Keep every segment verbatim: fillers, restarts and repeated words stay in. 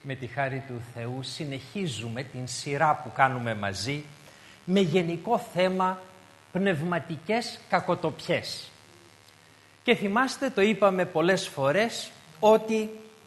με τη χάρη του Θεού συνεχίζουμε την σειρά που κάνουμε μαζί με γενικό θέμα πνευματικές κακοτοπιές. Και θυμάστε, το είπαμε πολλές φορές, ότι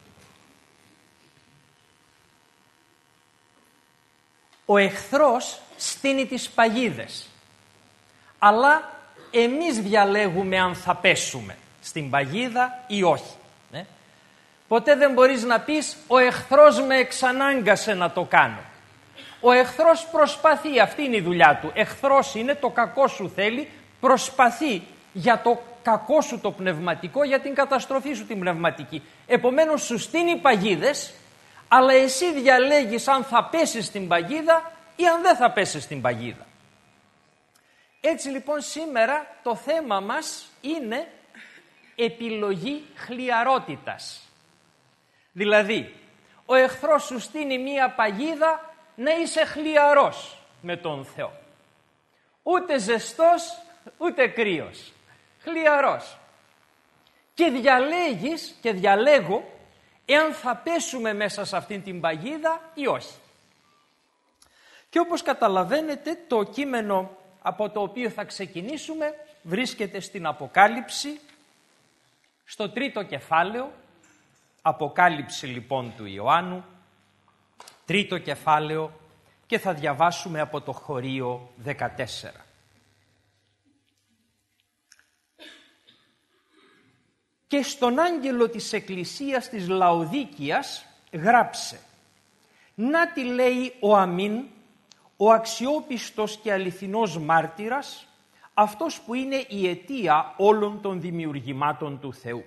ο εχθρός στείνει τις παγίδες, αλλά εμείς διαλέγουμε αν θα πέσουμε στην παγίδα ή όχι. Ε? Ποτέ δεν μπορείς να πεις «ο εχθρός με εξανάγκασε να το κάνω». Ο εχθρός προσπαθεί, αυτή είναι η δουλειά του. Εχθρός είναι, το κακό σου θέλει, προσπαθεί για το κακό σου το πνευματικό, για την καταστροφή σου την πνευματική. Επομένως σου στείνει παγίδες, αλλά εσύ διαλέγεις αν θα πέσεις στην παγίδα ή αν δεν θα πέσεις στην παγίδα. Έτσι λοιπόν σήμερα το θέμα μας είναι επιλογή χλιαρότητας. Δηλαδή, ο εχθρός σου στείνει μία παγίδα να είσαι χλιαρός με τον Θεό. Ούτε ζεστός, ούτε κρύος. Χλιαρός. Και διαλέγεις και διαλέγω εάν θα πέσουμε μέσα σε αυτήν την παγίδα ή όχι. Και όπως καταλαβαίνετε, το κείμενο από το οποίο θα ξεκινήσουμε βρίσκεται στην Αποκάλυψη, στο τρίτο κεφάλαιο, Αποκάλυψη λοιπόν του Ιωάννου, τρίτο κεφάλαιο, και θα διαβάσουμε από το χωρίο δεκατέσσερα. «Και στον άγγελο της εκκλησίας της Λαοδίκειας γράψε, να τι λέει ο Αμήν, ο αξιόπιστος και αληθινός μάρτυρας, αυτός που είναι η αιτία όλων των δημιουργημάτων του Θεού».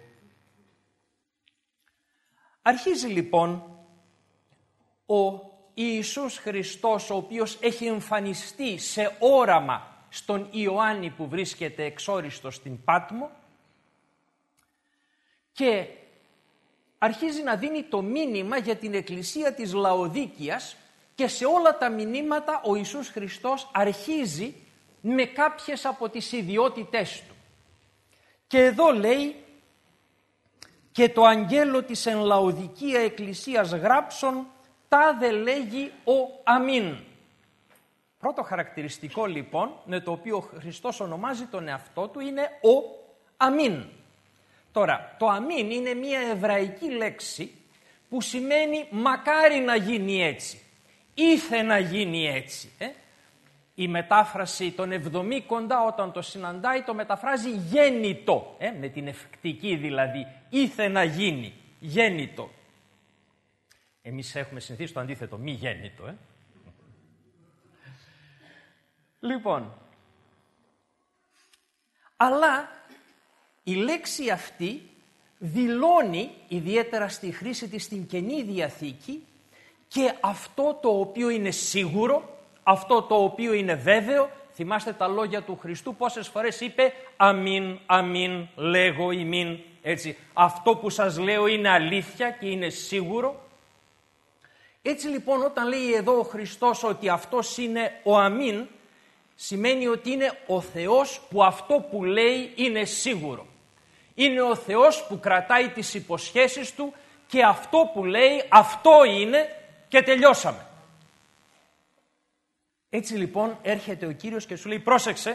Αρχίζει λοιπόν ο Ιησούς Χριστός, ο οποίος έχει εμφανιστεί σε όραμα στον Ιωάννη που βρίσκεται εξόριστο στην Πάτμο, και αρχίζει να δίνει το μήνυμα για την εκκλησία της Λαοδίκειας, και σε όλα τα μηνύματα ο Ιησούς Χριστός αρχίζει με κάποιες από τις ιδιότητές του. Και εδώ λέει «Και το αγγέλο της εν Λαοδικία εκκλησίας γράψον, τάδε λέγει ο Αμήν». Πρώτο χαρακτηριστικό λοιπόν με το οποίο ο Χριστός ονομάζει τον εαυτό του είναι ο Αμήν. Τώρα, το αμήν είναι μια εβραϊκή λέξη που σημαίνει μακάρι να γίνει έτσι, ήθε να γίνει έτσι. Ε? Η μετάφραση των εβδομήκοντα όταν το συναντάει το μεταφράζει γέννητο, ε? με την ευκτική δηλαδή, ήθε να γίνει, γέννητο. Εμείς έχουμε συνηθίσει το αντίθετο, μη γέννητο. Ε? Λοιπόν, αλλά η λέξη αυτή δηλώνει, ιδιαίτερα στη χρήση της στην Καινή Διαθήκη, και αυτό το οποίο είναι σίγουρο, αυτό το οποίο είναι βέβαιο. Θυμάστε τα λόγια του Χριστού, πόσες φορές είπε αμήν, αμήν, λέγω ημίν, έτσι. Αυτό που σας λέω είναι αλήθεια και είναι σίγουρο. Έτσι λοιπόν όταν λέει εδώ ο Χριστός ότι αυτός είναι ο αμήν, σημαίνει ότι είναι ο Θεός που αυτό που λέει είναι σίγουρο. Είναι ο Θεός που κρατάει τις υποσχέσεις του και αυτό που λέει αυτό είναι και τελειώσαμε. Έτσι λοιπόν έρχεται ο Κύριος και σου λέει πρόσεξε,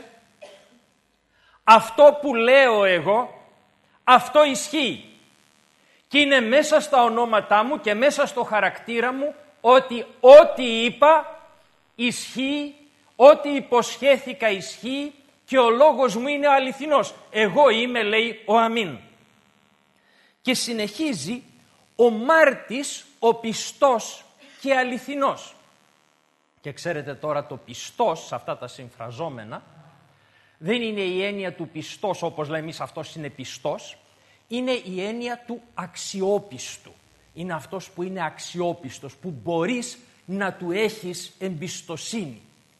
αυτό που λέω εγώ αυτό ισχύει και είναι μέσα στα ονόματά μου και μέσα στο χαρακτήρα μου ότι ό,τι είπα ισχύει, ό,τι υποσχέθηκα ισχύει και ο λόγος μου είναι αληθινός. Εγώ είμαι, λέει, ο Αμήν. Και συνεχίζει ο μάρτης, ο πιστός και αληθινός. Και ξέρετε τώρα το πιστός σε αυτά τα συμφραζόμενα δεν είναι η έννοια του πιστός όπως λέμε εμείς αυτός είναι πιστός, είναι η έννοια του αξιόπιστου. Είναι αυτός που είναι αξιόπιστος, που μπορείς να του έχεις εμπιστοσύνη.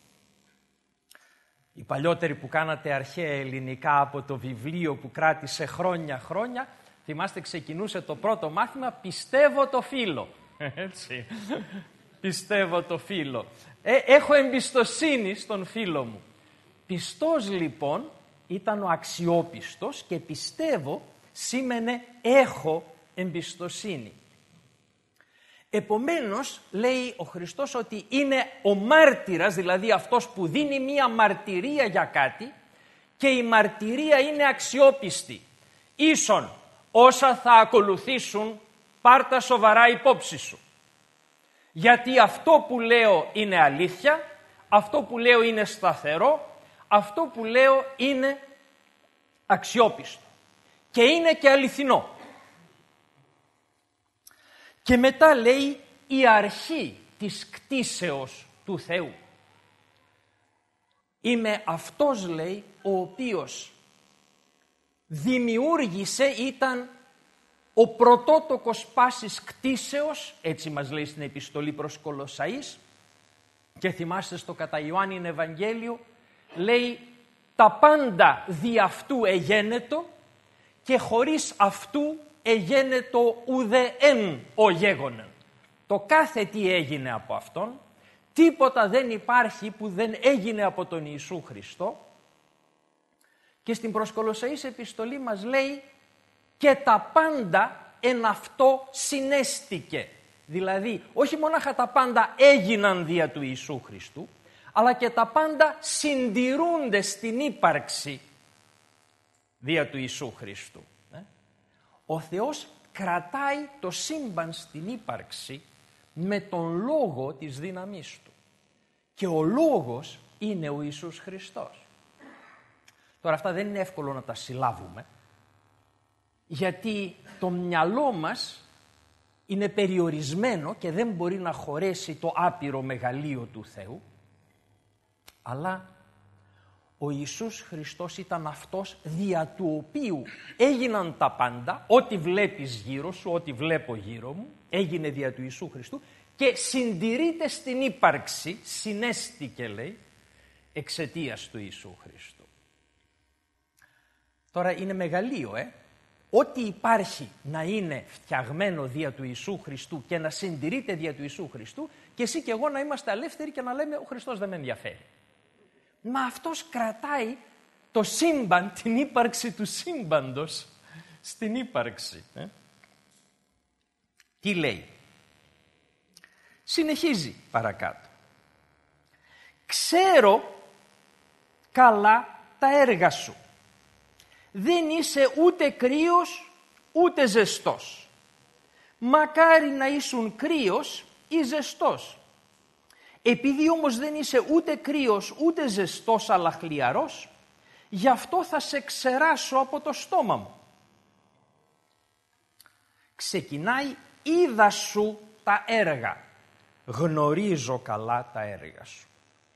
Οι παλιότεροι που κάνατε αρχαία ελληνικά από το βιβλίο που κράτησε χρόνια χρόνια, θυμάστε ξεκινούσε το πρώτο μάθημα «Πιστεύω το φίλο». Έτσι. Πιστεύω το φίλο. Ε, έχω εμπιστοσύνη στον φίλο μου. Πιστός λοιπόν ήταν ο αξιόπιστος και πιστεύω σήμαινε έχω εμπιστοσύνη. Επομένως, λέει ο Χριστός ότι είναι ο μάρτυρας, δηλαδή αυτός που δίνει μία μαρτυρία για κάτι και η μαρτυρία είναι αξιόπιστη. Ίσον όσα θα ακολουθήσουν, πάρ' τα σοβαρά υπόψη σου. Γιατί αυτό που λέω είναι αλήθεια, αυτό που λέω είναι σταθερό, αυτό που λέω είναι αξιόπιστο και είναι και αληθινό. Και μετά λέει η αρχή της κτίσεως του Θεού. Είμαι αυτός, λέει, ο οποίος δημιούργησε, ήταν ο πρωτότοκος πάσης κτίσεως, έτσι μας λέει στην επιστολή προς Κολοσσαείς, και θυμάστε στο κατά Ιωάννην Ευαγγέλιο, λέει τα πάντα δι' αυτού εγένετο και χωρίς αυτού εγένετο ουδε εν ο γέγονεν. Το κάθε τι έγινε από Αυτόν, τίποτα δεν υπάρχει που δεν έγινε από τον Ιησού Χριστό. Και στην προς Κολοσσαείς επιστολή μας λέει και τα πάντα εν αυτό συνέστηκε. Δηλαδή όχι μόναχα τα πάντα έγιναν δια του Ιησού Χριστού, αλλά και τα πάντα συντηρούνται στην ύπαρξη δια του Ιησού Χριστού. Ο Θεός κρατάει το σύμπαν στην ύπαρξη με τον λόγο της δύναμής Του. Και ο λόγος είναι ο Ιησούς Χριστός. Τώρα αυτά δεν είναι εύκολο να τα συλλάβουμε, γιατί το μυαλό μας είναι περιορισμένο και δεν μπορεί να χωρέσει το άπειρο μεγαλείο του Θεού, αλλά ο Ιησούς Χριστός ήταν αυτός δια του οποίου έγιναν τα πάντα, ό,τι βλέπεις γύρω σου, ό,τι βλέπω γύρω μου, έγινε δια του Ιησού Χριστού και συντηρείται στην ύπαρξη, συνέστηκε λέει, εξαιτίας του Ιησού Χριστού. Τώρα είναι μεγαλείο, ε! Ό,τι υπάρχει να είναι φτιαγμένο δια του Ιησού Χριστού και να συντηρείται δια του Ιησού Χριστού και εσύ και εγώ να είμαστε ελεύθεροι και να λέμε ο Χριστός δεν με ενδιαφέρει. Μα αυτός κρατάει το σύμπαν, την ύπαρξη του σύμπαντος στην ύπαρξη. Ε? Τι λέει? Συνεχίζει παρακάτω. Ξέρω καλά τα έργα σου. Δεν είσαι ούτε κρύος ούτε ζεστός. Μακάρι να ήσουν κρύος ή ζεστός. Επειδή όμως δεν είσαι ούτε κρύος ούτε ζεστός αλλά χλιαρός, γι' αυτό θα σε ξεράσω από το στόμα μου. Ξεκινάει, είδα σου τα έργα. Γνωρίζω καλά τα έργα σου.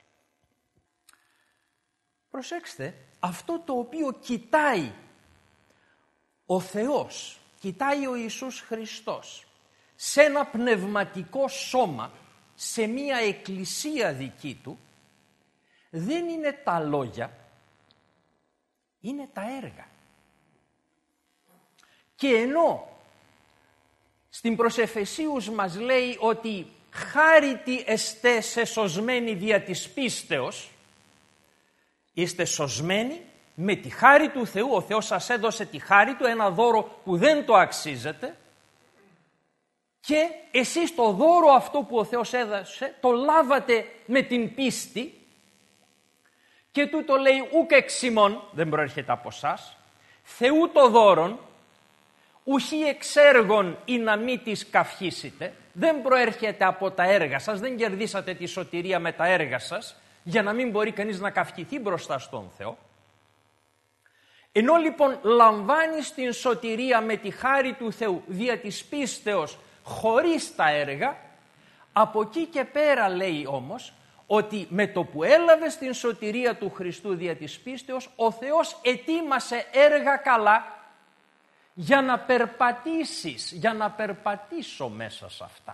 Προσέξτε, αυτό το οποίο κοιτάει ο Θεός, κοιτάει ο Ιησούς Χριστός σε ένα πνευματικό σώμα, σε μία εκκλησία δική Του, δεν είναι τα λόγια, είναι τα έργα. Και ενώ στην προς Εφεσίους μας λέει ότι χάριτοι εστέ σε σωσμένοι δια της πίστεως, είστε σωσμένοι με τη χάρη του Θεού, ο Θεός σας έδωσε τη χάρη Του, ένα δώρο που δεν το αξίζετε, και εσείς το δώρο αυτό που ο Θεός έδωσε το λάβατε με την πίστη και τούτο λέει ουκ εξ ημών, δεν προέρχεται από εσάς, Θεού το δώρον, ουχή εξ έργων ή να μη τις καυχήσετε, δεν προέρχεται από τα έργα σας, δεν κερδίσατε τη σωτηρία με τα έργα σας για να μην μπορεί κανείς να καυχηθεί μπροστά στον Θεό. Ενώ λοιπόν λαμβάνεις την σωτηρία με τη χάρη του Θεού δια της πίστεως χωρίς τα έργα, από εκεί και πέρα λέει όμως ότι με το που έλαβες την σωτηρία του Χριστού δια της πίστεως, ο Θεός ετοίμασε έργα καλά για να περπατήσεις, για να περπατήσω μέσα σε αυτά.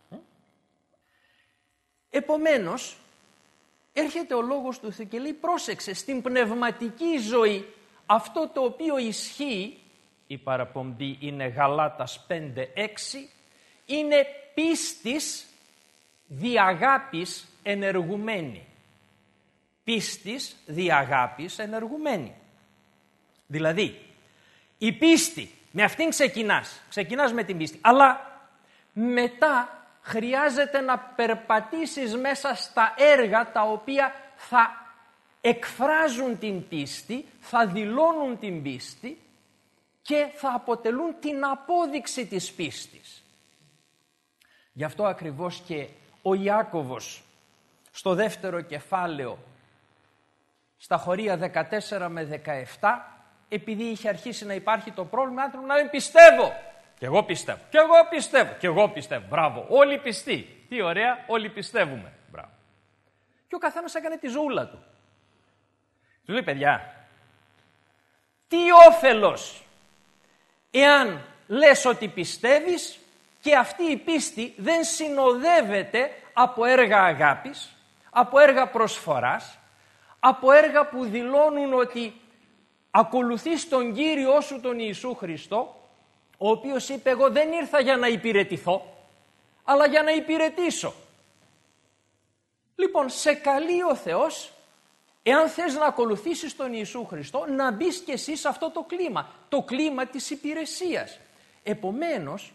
Επομένως, έρχεται ο λόγος του Θεού και λέει πρόσεξε, στην πνευματική ζωή αυτό το οποίο ισχύει, η παραπομπή είναι Γαλάτας πέντε έξι, είναι πίστης δι' αγάπης ενεργουμένη. Πίστης δι' αγάπης ενεργουμένη. Δηλαδή, η πίστη, με αυτήν ξεκινάς, ξεκινάς με την πίστη, αλλά μετά χρειάζεται να περπατήσεις μέσα στα έργα τα οποία θα εκφράζουν την πίστη, θα δηλώνουν την πίστη και θα αποτελούν την απόδειξη της πίστης. Γι' αυτό ακριβώς και ο Ιάκωβος στο δεύτερο κεφάλαιο, στα χωρία δεκατέσσερα με δεκαεπτά, επειδή είχε αρχίσει να υπάρχει το πρόβλημα, άνθρωποι να λένε πιστεύω. Και εγώ πιστεύω. Και εγώ πιστεύω. Και εγώ πιστεύω. Μπράβο. Όλοι πιστοί. Τι ωραία. Όλοι πιστεύουμε. Μπράβο. Και ο καθένας έκανε τη ζούλα του. Του λέει, παιδιά, τι όφελος εάν λες ότι πιστεύεις και αυτή η πίστη δεν συνοδεύεται από έργα αγάπης, από έργα προσφοράς, από έργα που δηλώνουν ότι ακολουθείς τον Κύριό σου τον Ιησού Χριστό, ο οποίος είπε εγώ δεν ήρθα για να υπηρετηθώ, αλλά για να υπηρετήσω. Λοιπόν, σε καλεί ο Θεός, εάν θες να ακολουθήσεις τον Ιησού Χριστό, να μπεις και εσύ σε αυτό το κλίμα, το κλίμα της υπηρεσίας. Επομένως,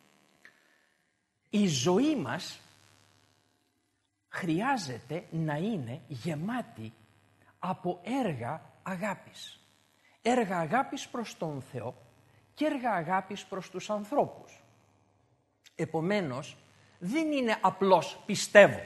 η ζωή μας χρειάζεται να είναι γεμάτη από έργα αγάπης. Έργα αγάπης προς τον Θεό και έργα αγάπης προς τους ανθρώπους. Επομένως, δεν είναι απλώς πιστεύω.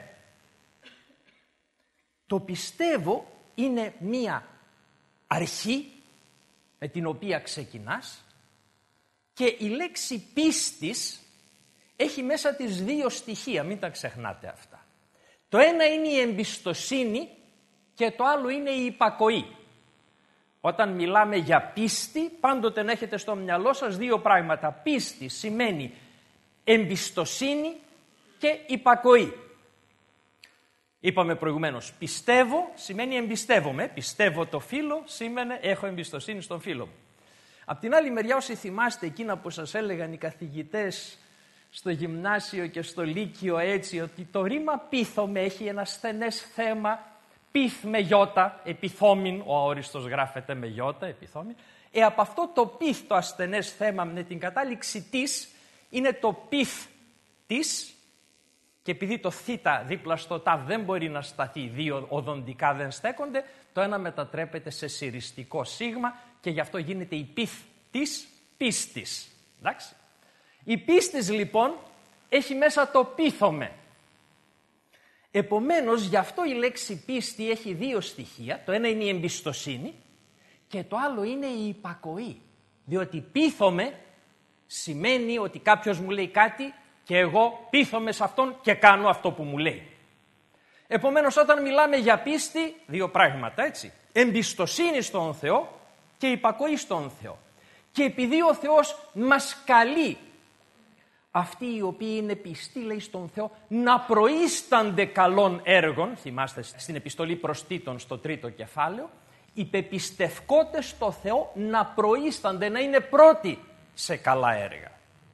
Το πιστεύω είναι μία αρχή με την οποία ξεκινάς και η λέξη πίστης έχει μέσα τις δύο στοιχεία, μην τα ξεχνάτε αυτά. Το ένα είναι η εμπιστοσύνη και το άλλο είναι η υπακοή. Όταν μιλάμε για πίστη, πάντοτε να έχετε στο μυαλό σας δύο πράγματα. Πίστη σημαίνει εμπιστοσύνη και υπακοή. Είπαμε προηγουμένως, πιστεύω σημαίνει εμπιστεύομαι. Πιστεύω το φίλο σημαίνει έχω εμπιστοσύνη στον φίλο μου. Απ' την άλλη μεριά, όσοι θυμάστε εκείνα που σας έλεγαν οι καθηγητές στο γυμνάσιο και στο λύκειο έτσι, ότι το ρήμα πείθομαι έχει ένα στενές θέμα, πίθ με γιώτα, επιθόμην, ο αόριστος γράφεται με γιώτα, επιθόμην. Ε, από αυτό το πίθ το ασθενές θέμα με την κατάληξη της, είναι το πίθ της, και επειδή το θήτα δίπλα στο ταβ δεν μπορεί να σταθεί, δύο οδοντικά δεν στέκονται, το ένα μετατρέπεται σε συριστικό σίγμα και γι' αυτό γίνεται η πίθ της πίστης. Εντάξει. Η πίστης λοιπόν έχει μέσα το πείθομαι. Επομένως, γι' αυτό η λέξη πίστη έχει δύο στοιχεία. Το ένα είναι η εμπιστοσύνη και το άλλο είναι η υπακοή. Διότι πείθομαι σημαίνει ότι κάποιος μου λέει κάτι και εγώ πείθομαι σε αυτόν και κάνω αυτό που μου λέει. Επομένως, όταν μιλάμε για πίστη, δύο πράγματα, έτσι. Εμπιστοσύνη στον Θεό και υπακοή στον Θεό. Και επειδή ο Θεός μας καλεί, αυτοί οι οποίοι είναι πιστοί, λέει, στον Θεό, να προείστανται καλών έργων, θυμάστε στην επιστολή προς Τίτον στο τρίτο κεφάλαιο, οι πεπιστευκότες στο Θεό να προείστανται, να είναι πρώτοι σε καλά έργα.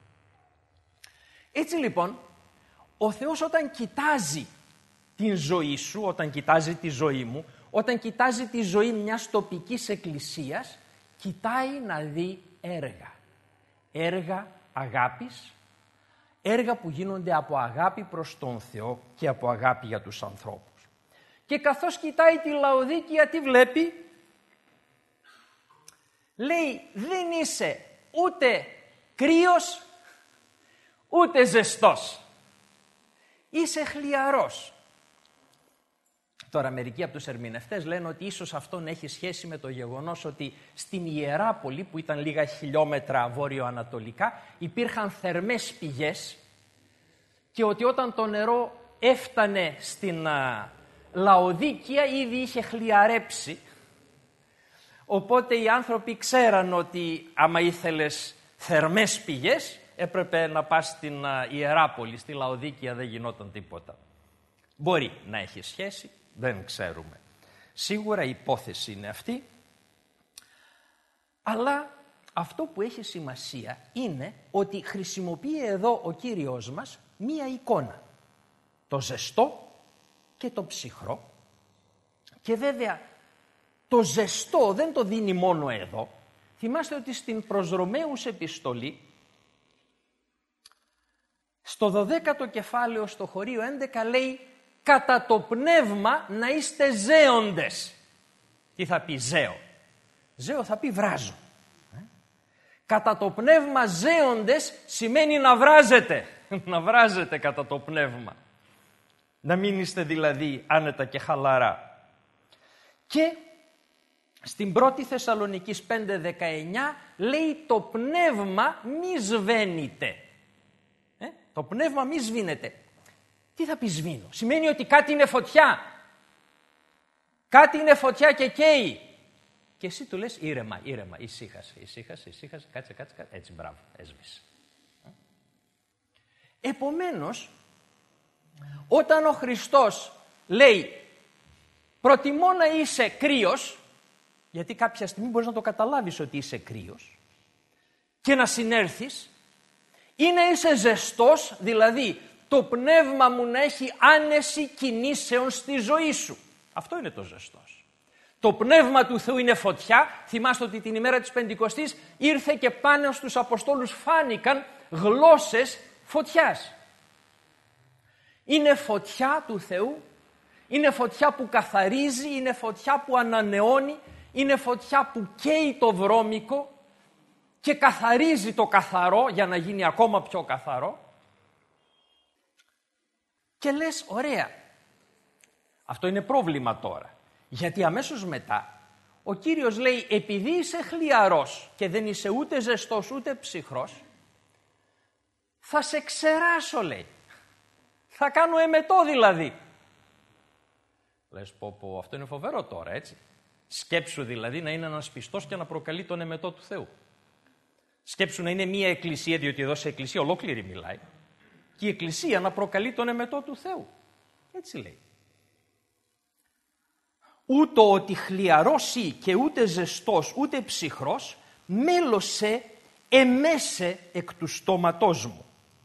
Έτσι λοιπόν, ο Θεός όταν κοιτάζει την ζωή σου, όταν κοιτάζει τη ζωή μου, όταν κοιτάζει τη ζωή μιας τοπικής εκκλησίας, κοιτάει να δει έργα. Έργα αγάπης, έργα που γίνονται από αγάπη προς τον Θεό και από αγάπη για τους ανθρώπους. Και καθώς κοιτάει τη Λαοδίκεια, τι βλέπει? Λέει, δεν είσαι ούτε κρύος, ούτε ζεστός. Είσαι χλιαρός. Τώρα μερικοί από τους ερμηνευτές λένε ότι ίσως αυτόν έχει σχέση με το γεγονός ότι στην Ιεράπολη, που ήταν λίγα χιλιόμετρα βόρειο-ανατολικά, υπήρχαν θερμές πηγές και ότι όταν το νερό έφτανε στην α, Λαοδίκεια ήδη είχε χλιαρέψει. Οπότε οι άνθρωποι ξέραν ότι άμα ήθελες θερμές πηγές έπρεπε να πας στην α, Ιεράπολη, στη Λαοδίκεια δεν γινόταν τίποτα. Μπορεί να έχει σχέση, δεν ξέρουμε. Σίγουρα η υπόθεση είναι αυτή, αλλά αυτό που έχει σημασία είναι ότι χρησιμοποιεί εδώ ο Κύριος μας μία εικόνα. Το ζεστό και το ψυχρό. Και βέβαια το ζεστό δεν το δίνει μόνο εδώ. Θυμάστε ότι στην προς Ρωμαίους επιστολή, Στο δωδέκατο κεφάλαιο, στο χωρίο έντεκα, λέει «Κατά το πνεύμα να είστε ζέοντες». Τι θα πει ζέο? Ζέο θα πει βράζω. Ε? Κατά το πνεύμα ζέοντες σημαίνει να βράζετε. Να βράζετε κατά το πνεύμα. Να μην είστε δηλαδή άνετα και χαλαρά. Και στην πρώτη Θεσσαλονικής πέντε δεκαεννιά λέει το πνεύμα μη σβαίνεται. Ε? Το πνεύμα μη σβήνεται. Τι θα πει σβήνω? Σημαίνει ότι κάτι είναι φωτιά. Κάτι είναι φωτιά και καίει. Και εσύ του λες ήρεμα, ήρεμα, ησύχασε, ησύχασε, ησύχασε, κάτσε, κάτσε, κάτσε. Έτσι, μπράβο, έσβησε. Επομένως, όταν ο Χριστός λέει προτιμώ να είσαι κρύος, γιατί κάποια στιγμή μπορείς να το καταλάβεις ότι είσαι κρύος και να συνέρθεις, ή να είσαι ζεστός, δηλαδή το πνεύμα μου να έχει άνεση κινήσεων στη ζωή σου. Αυτό είναι το ζεστός. Το πνεύμα του Θεού είναι φωτιά. Θυμάστε ότι την ημέρα της Πεντηκοστής ήρθε και πάνω στους Αποστόλους φάνηκαν γλώσσες φωτιάς. Είναι φωτιά του Θεού, είναι φωτιά που καθαρίζει, είναι φωτιά που ανανεώνει, είναι φωτιά που καίει το βρώμικο και καθαρίζει το καθαρό για να γίνει ακόμα πιο καθαρό. Και λες, ωραία, αυτό είναι πρόβλημα τώρα. Γιατί αμέσως μετά ο Κύριος λέει, επειδή είσαι χλιαρός και δεν είσαι ούτε ζεστός ούτε ψυχρός, θα σε ξεράσω, λέει. Θα κάνω εμετό δηλαδή. Λες, πω πω, αυτό είναι φοβερό τώρα, έτσι. Σκέψου δηλαδή να είναι ένας πιστός και να προκαλεί τον εμετό του Θεού. Σκέψου να είναι μία εκκλησία, διότι εδώ σε εκκλησία ολόκληρη μιλάει, και η εκκλησία να προκαλεί τον εμετό του Θεού. Έτσι λέει. Ούτω ότι χλιαρός ή και ούτε ζεστός ούτε ψυχρός, μέλωσε εμέσε εκ του στόματός μου.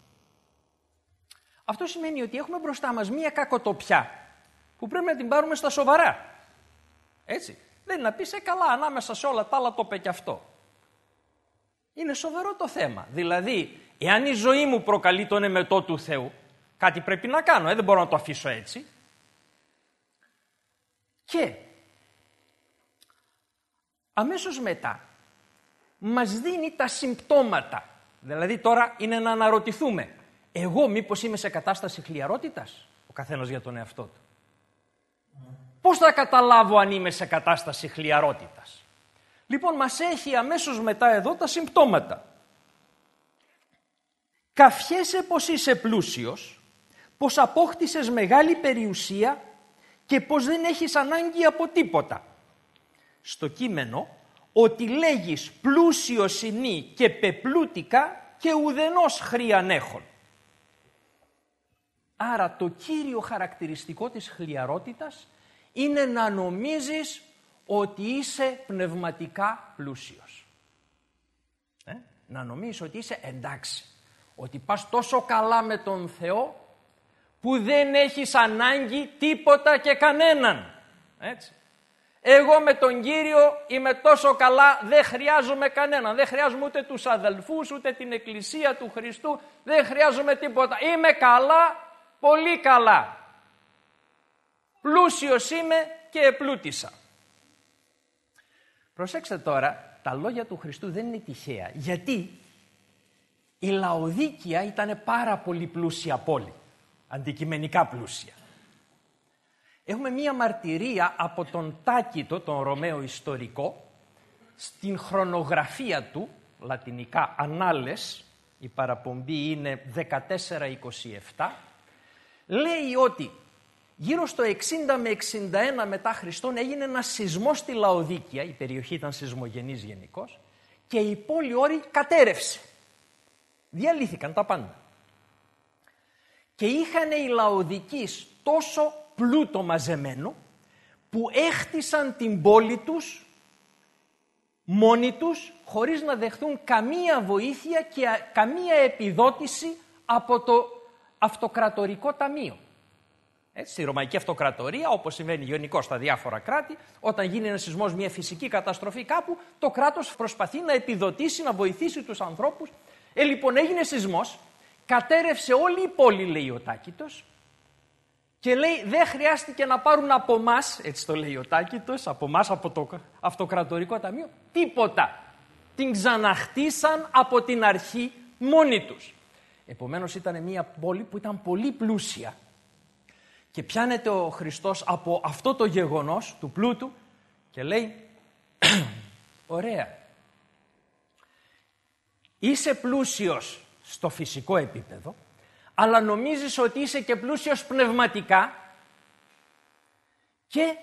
Αυτό σημαίνει ότι έχουμε μπροστά μας μία κακοτοπιά που πρέπει να την πάρουμε στα σοβαρά. Έτσι. Δεν είναι να πεις, ε, καλά, ανάμεσα σε όλα τα άλλα το είπε και αυτό. Είναι σοβαρό το θέμα. Δηλαδή, εάν η ζωή μου προκαλεί τον εμετό του Θεού, κάτι πρέπει να κάνω, ε, δεν μπορώ να το αφήσω έτσι. Και αμέσως μετά μας δίνει τα συμπτώματα. Δηλαδή τώρα είναι να αναρωτηθούμε, εγώ μήπως είμαι σε κατάσταση χλιαρότητας, ο καθένας για τον εαυτό του. Πώς θα καταλάβω αν είμαι σε κατάσταση χλιαρότητας? Λοιπόν, μας έχει αμέσως μετά εδώ τα συμπτώματα. Καφιέσαι πως είσαι πλούσιος, πως απόκτησες μεγάλη περιουσία και πως δεν έχεις ανάγκη από τίποτα. Στο κείμενο, ότι λέγεις πλούσιος εινή και πεπλούτικα και ουδενός χρείαν έχων. Άρα το κύριο χαρακτηριστικό της χλιαρότητας είναι να νομίζεις ότι είσαι πνευματικά πλούσιος. Ε? Να νομίζεις ότι είσαι εντάξει, ότι πας τόσο καλά με τον Θεό που δεν έχεις ανάγκη τίποτα και κανέναν. Έτσι. Εγώ με τον Κύριο είμαι τόσο καλά, δεν χρειάζομαι κανέναν. Δεν χρειάζομαι ούτε τους αδελφούς, ούτε την Εκκλησία του Χριστού. Δεν χρειάζομαι τίποτα. Είμαι καλά, πολύ καλά. Πλούσιος είμαι και επλούτησα. Προσέξτε τώρα, τα λόγια του Χριστού δεν είναι τυχαία. Γιατί η Λαοδίκεια ήταν πάρα πολύ πλούσια πόλη. Αντικειμενικά πλούσια. Έχουμε μία μαρτυρία από τον Τάκητο, τον Ρωμαίο ιστορικό, στην χρονογραφία του, λατινικά ανάλες, η παραπομπή είναι δεκατέσσερα είκοσι επτά, λέει ότι γύρω στο εξήντα με εξήντα ένα μετά Χριστόν έγινε ένα σεισμό στη Λαοδίκεια, η περιοχή ήταν σεισμογενής γενικώς, και η πόλη όρη κατέρευσε. Διαλύθηκαν τα πάντα. Και είχαν οι Λαοδικείς τόσο πλούτο μαζεμένο που έχτισαν την πόλη τους μόνοι τους χωρίς να δεχθούν καμία βοήθεια και καμία επιδότηση από το αυτοκρατορικό ταμείο. Έτσι, στη Ρωμαϊκή Αυτοκρατορία, όπως συμβαίνει γενικώς στα διάφορα κράτη, όταν γίνει ένας σεισμός, μια φυσική καταστροφή κάπου, το κράτος προσπαθεί να επιδοτήσει, να βοηθήσει τους ανθρώπους. Ε, λοιπόν, έγινε σεισμός κατέρευσε όλη η πόλη, λέει ο Τάκητος, και λέει δεν χρειάστηκε να πάρουν από μας, έτσι το λέει ο Τάκητος, από μας, από το Αυτοκρατορικό Ταμείο, τίποτα. Την ξαναχτίσαν από την αρχή μόνοι τους. Επομένως ήταν μια πόλη που ήταν πολύ πλούσια. Και πιάνεται ο Χριστός από αυτό το γεγονός του πλούτου και λέει ωραία, είσαι πλούσιος στο φυσικό επίπεδο, αλλά νομίζεις ότι είσαι και πλούσιος πνευματικά και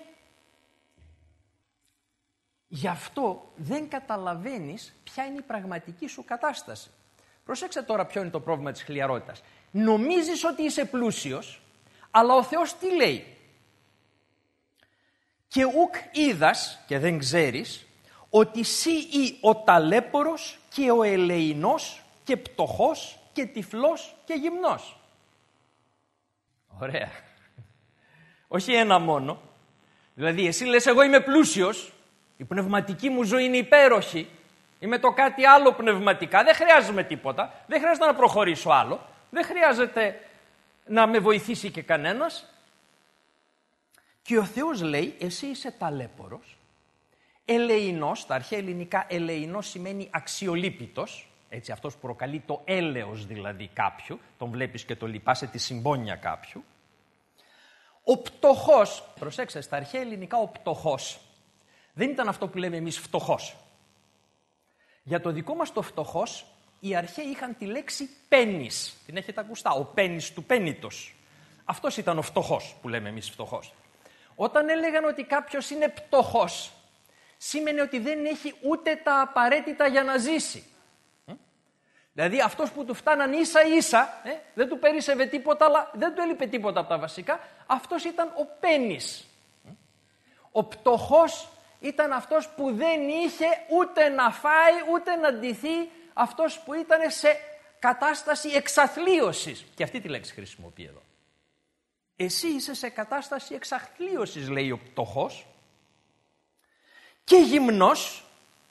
γι' αυτό δεν καταλαβαίνεις ποια είναι η πραγματική σου κατάσταση. Προσέξτε τώρα ποιο είναι το πρόβλημα της χλιαρότητας. Νομίζεις ότι είσαι πλούσιος, αλλά ο Θεός τι λέει? Και ουκ είδας, και δεν ξέρεις, ότι σύ ή ο ταλέπορος και ο ελεηνός και πτωχός και τυφλός και γυμνός. Ωραία. Όχι ένα μόνο. Δηλαδή εσύ λες εγώ είμαι πλούσιος, η πνευματική μου ζωή είναι υπέροχη, είμαι το κάτι άλλο πνευματικά, δεν χρειάζομαι τίποτα, δεν χρειάζεται να προχωρήσω άλλο, δεν χρειάζεται να με βοηθήσει και κανένας. Και ο Θεός λέει εσύ είσαι ταλέπορος, ελεηνός, στα αρχαία ελληνικά ελεηνός σημαίνει αξιολύπητος, έτσι αυτός που προκαλεί το έλεος δηλαδή κάποιου, τον βλέπεις και το λυπάσαι τη συμπόνια κάποιου. Ο πτωχός, προσέξτε, στα αρχαία ελληνικά ο πτωχός δεν ήταν αυτό που λέμε εμείς φτωχός. Για το δικό μας το φτωχός οι αρχαίοι είχαν τη λέξη πένης, την έχετε ακουστά, ο πένης του πένητος. Αυτός ήταν ο φτωχός που λέμε εμείς φτωχός. Όταν έλεγαν ότι κάποιος είναι πτωχός, σήμαινε ότι δεν έχει ούτε τα απαραίτητα για να ζήσει. Δηλαδή αυτός που του φτάναν ίσα ίσα, ε, δεν του περίσσευε τίποτα, αλλά δεν του έλειπε τίποτα από τα βασικά, αυτός ήταν ο πένης. Ο πτωχός ήταν αυτός που δεν είχε ούτε να φάει ούτε να ντυθεί, αυτός που ήταν σε κατάσταση εξαθλίωσης. Και αυτή τη λέξη χρησιμοποιεί εδώ. Εσύ είσαι σε κατάσταση εξαθλίωσης, λέει ο πτωχός, και γυμνός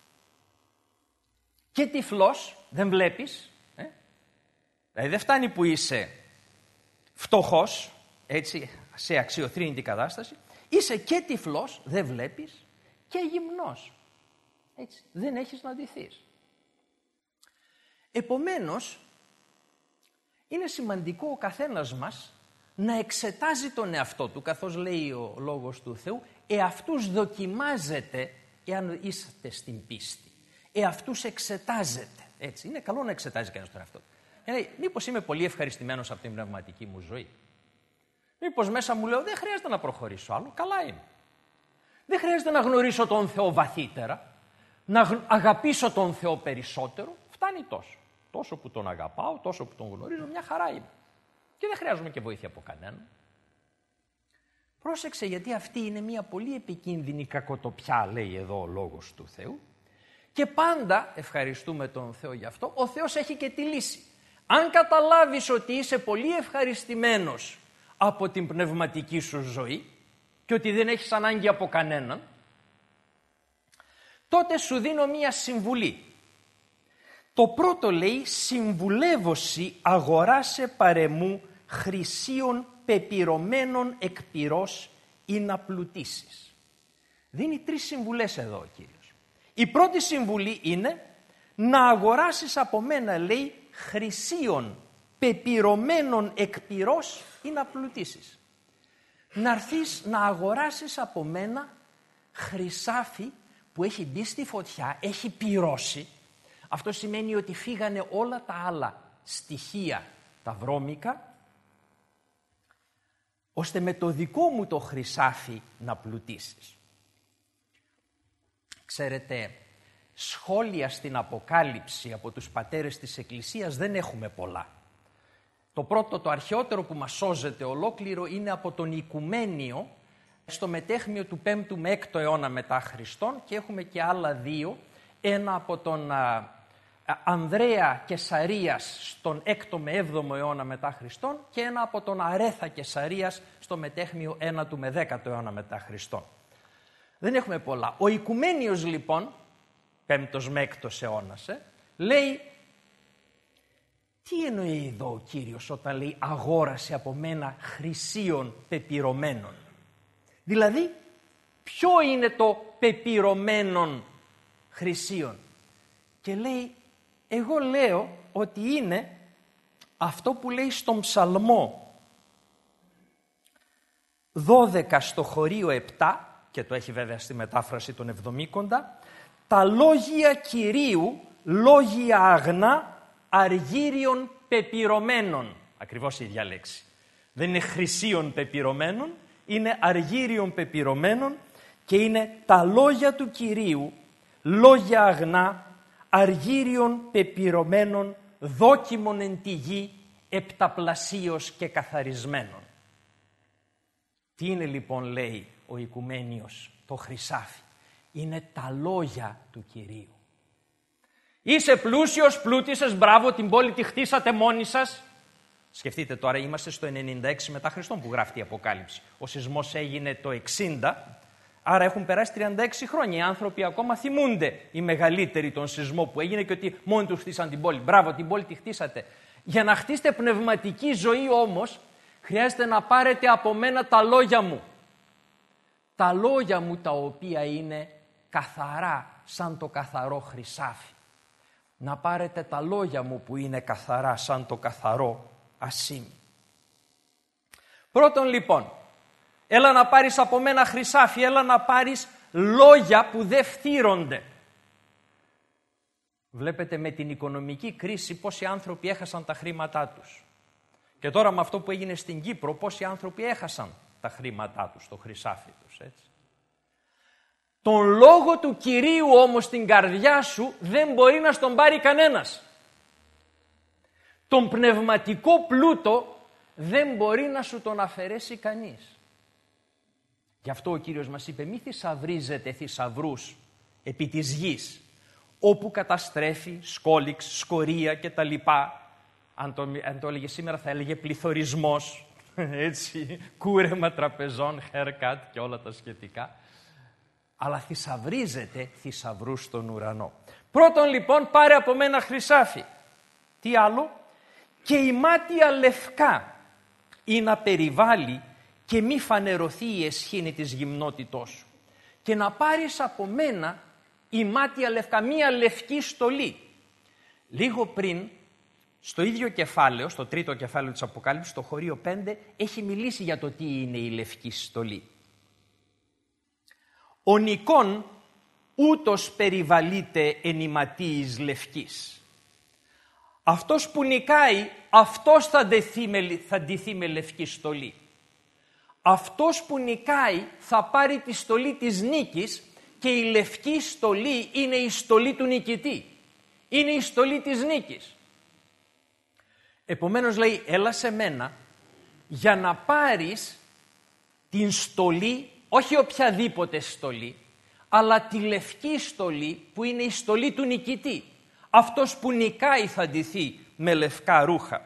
και τυφλός, δεν βλέπεις. Ε? Δηλαδή δεν φτάνει που είσαι φτωχός, έτσι, σε αξιοθρήνητη κατάσταση, είσαι και τυφλός, δεν βλέπεις, και γυμνός. Έτσι, δεν έχεις να ντυθείς. Επομένως, είναι σημαντικό ο καθένας μας να εξετάζει τον εαυτό του, καθώς λέει ο Λόγος του Θεού, εαυτούς δοκιμάζετε εάν είστε στην πίστη. Εαυτούς εξετάζετε. Έτσι, είναι καλό να εξετάζει κανένας τον εαυτό του. Ε, μήπως είμαι πολύ ευχαριστημένος από την πνευματική μου ζωή. Μήπως μέσα μου λέω δεν χρειάζεται να προχωρήσω άλλο, καλά είμαι. Δεν χρειάζεται να γνωρίσω τον Θεό βαθύτερα, να αγαπήσω τον Θεό περισσότερο, φτάνει τόσο. Τόσο που τον αγαπάω, τόσο που τον γνωρίζω, μια χαρά είμαι. Και δεν χρειάζομαι και βοήθεια από κανέναν. Πρόσεξε, γιατί αυτή είναι μια πολύ επικίνδυνη κακοτοπιά, λέει εδώ ο Λόγος του Θεού. Και πάντα, ευχαριστούμε τον Θεό γι' αυτό, ο Θεός έχει και τη λύση. Αν καταλάβεις ότι είσαι πολύ ευχαριστημένος από την πνευματική σου ζωή και ότι δεν έχεις ανάγκη από κανέναν, τότε σου δίνω μια συμβουλή. Το πρώτο λέει, συμβουλεύωσι αγοράσε παρεμού χρυσίων πεπυρωμένων εκ πυρός ή να πλουτίσεις. Δίνει τρεις συμβουλές εδώ ο Κύριος. Η πρώτη συμβουλή είναι να αγοράσεις από μένα, λέει, χρυσίων πεπυρωμένων εκ πυρός ή να πλουτίσεις. Να έρθεις να αγοράσεις από μένα χρυσάφι που έχει μπει στη φωτιά, έχει πυρώσει. Αυτό σημαίνει ότι φύγανε όλα τα άλλα στοιχεία, τα βρώμικα, ώστε με το δικό μου το χρυσάφι να πλουτίσεις. Ξέρετε, σχόλια στην Αποκάλυψη από τους πατέρες της Εκκλησίας δεν έχουμε πολλά. Το πρώτο, το αρχαιότερο που μας σώζεται ολόκληρο είναι από τον Οικουμένιο στο μετέχμιο του πέμπτου με έκτο αιώνα μετά Χριστόν, και έχουμε και άλλα δύο, ένα από τον α, α, Ανδρέα Κεσαρίας στον έκτο με έβδομο αιώνα μετά Χριστόν και ένα από τον Αρέθα Κεσαρίας στο μετέχμιο ένατο με δέκατο αιώνα μετά Χριστόν. Δεν έχουμε πολλά. Ο Οικουμένιος λοιπόν, πέμπτος με έκτος αιώνας, ε, λέει, Τι εννοεί εδώ ο Κύριος όταν λέει αγόρασε από μένα χρυσίων πεπυρωμένων? Δηλαδή, ποιο είναι το πεπυρωμένον χρυσίων? Και λέει, εγώ λέω ότι είναι αυτό που λέει στον Ψαλμό δώδεκα στο χωρίο επτά, και το έχει βέβαια στη μετάφραση των Εβδομήκοντα, τα λόγια Κυρίου, λόγια αγνά, αργύριων πεπυρωμένων. Ακριβώς η ίδια λέξη. Δεν είναι χρυσίων πεπυρωμένων, είναι αργύριων πεπυρωμένων και είναι τα λόγια του Κυρίου, λόγια αγνά, αργύριων πεπυρωμένων, δόκιμων εν τη γη, επταπλασίως και καθαρισμένων. Τι είναι λοιπόν, λέει ο Οικουμένιος, το χρυσάφι? Είναι τα λόγια του Κυρίου. Είσαι πλούσιος, πλούτησες, μπράβο, την πόλη τη χτίσατε μόνοι σας. Σκεφτείτε τώρα, είμαστε στο ενενήντα έξι μετά Χριστόν που γράφει η Αποκάλυψη. Ο σεισμός έγινε το εξήντα, άρα έχουν περάσει τριάντα έξι χρόνια. Οι άνθρωποι ακόμα θυμούνται οι μεγαλύτεροι τον σεισμό που έγινε και ότι μόνοι τους χτίσαν την πόλη. Μπράβο, την πόλη τη χτίσατε. Για να χτίσετε πνευματική ζωή όμως, χρειάζεται να πάρετε από μένα τα λόγια μου. Τα λόγια μου τα οποία είναι καθαρά σαν το καθαρό χρυσάφι. Να πάρετε τα λόγια μου που είναι καθαρά σαν το καθαρό ασίμι. Πρώτον λοιπόν, έλα να πάρεις από μένα χρυσάφι, έλα να πάρεις λόγια που δεν φθύρονται. Βλέπετε με την οικονομική κρίση πόσοι άνθρωποι έχασαν τα χρήματά τους. Και τώρα με αυτό που έγινε στην Κύπρο, πόσοι άνθρωποι έχασαν τα χρήματά τους, το χρυσάφι τους, έτσι. Τον λόγο του Κυρίου όμως στην καρδιά σου δεν μπορεί να στον πάρει κανένας. Τον πνευματικό πλούτο δεν μπορεί να σου τον αφαιρέσει κανείς. Γι' αυτό ο Κύριος μας είπε, μη θησαυρίζετε θησαυρούς επί της γης, όπου καταστρέφει, σκόλιξ, σκορία και τα λοιπά. Αν το, αν το έλεγε σήμερα θα έλεγε πληθωρισμός, έτσι, κούρεμα τραπεζών, haircut και όλα τα σχετικά. Αλλά θησαυρίζεται θησαυρούς στον ουρανό. Πρώτον λοιπόν πάρε από μένα χρυσάφι. Τι άλλο? Και η μάτια λευκά ή να περιβάλλει και μη φανερωθεί η εσχήνη της γυμνότητός σου. Και να πάρεις από μένα η μάτια λευκά, μία λευκή στολή. Λίγο πριν, στο ίδιο κεφάλαιο, στο τρίτο κεφάλαιο της Αποκάλυψης, στο χωρίο πέντε, έχει μιλήσει για το τι είναι η λευκή στολή. Ο νικόν ούτως περιβαλείται εν ηματίης λευκής. Αυτός που νικάει, αυτός θα ντυθεί με, θα ντυθεί με λευκή στολή. Αυτός που νικάει θα πάρει τη στολή της νίκης και η λευκή στολή είναι η στολή του νικητή. Είναι η στολή της νίκης. Επομένως λέει, έλα σε μένα για να πάρεις την στολή, όχι οποιαδήποτε στολή, αλλά τη λευκή στολή που είναι η στολή του νικητή. Αυτός που νικάει θα ντυθεί με λευκά ρούχα.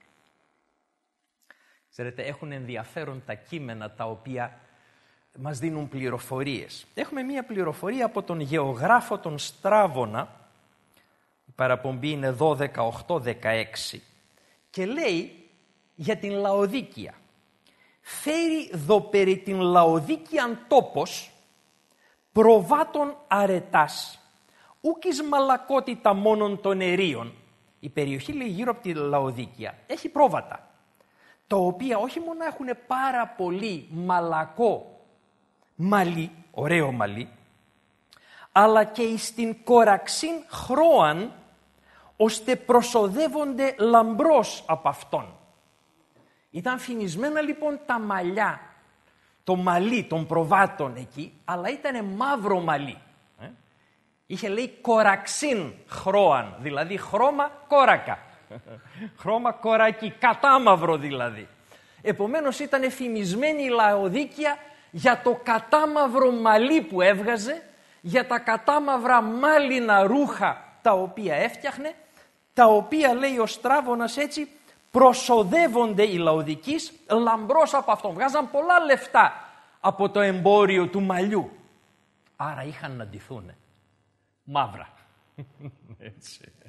Ξέρετε, έχουν ενδιαφέρον τα κείμενα τα οποία μας δίνουν πληροφορίες. Έχουμε μία πληροφορία από τον γεωγράφο τον Στράβωνα, η παραπομπή είναι δώδεκα οκτώ δεκαέξι, και λέει για την Λαοδίκεια. Φέρει δο περί την Λαοδίκιαν τόπος προβάτων αρετάς, ούκης μαλακότητα μόνον των ερίων. Η περιοχή, λέει, γύρω από τη Λαοδίκεια έχει πρόβατα, τα οποία όχι μόνο έχουν πάρα πολύ μαλακό μαλλί, ωραίο μαλλί, αλλά και στην κοραξήν χρώαν, ώστε προσοδεύονται λαμπρός από αυτόν. Ήταν φηνισμένα λοιπόν τα μαλλιά, το μαλλί των προβάτων εκεί, αλλά ήταν μαύρο μαλλί. Ε? Είχε, λέει, κοραξίν χρώαν, δηλαδή χρώμα κόρακα. Χρώμα κορακί, κατάμαυρο δηλαδή. Επομένως ήταν φημισμένη η Λαοδίκεια για το κατάμαυρο μαλλί που έβγαζε, για τα κατάμαυρα μάλινα ρούχα τα οποία έφτιαχνε, τα οποία, λέει ο Στράβωνας έτσι, προσοδεύονται οι Λαοδικείς λαμπρός από αυτόν. Βγάζαν πολλά λεφτά από το εμπόριο του μαλλιού. Άρα είχαν να ντυθούνε μαύρα. Έτσι.